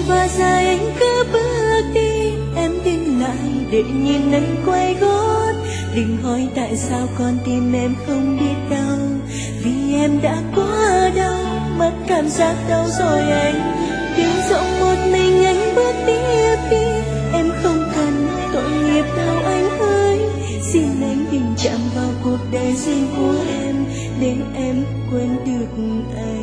và dài anh cứ bước đi, em dừng lại để nhìn anh quay gót. Đừng hỏi tại sao con tim em không biết đau, vì em đã quá đau, mất cảm giác đau rồi anh. Đường rộng một mình anh bước tiếp đi, em không cần tội nghiệp đâu anh ơi. Xin anh đừng chạm vào cuộc đời riêng của em, để em quên được anh.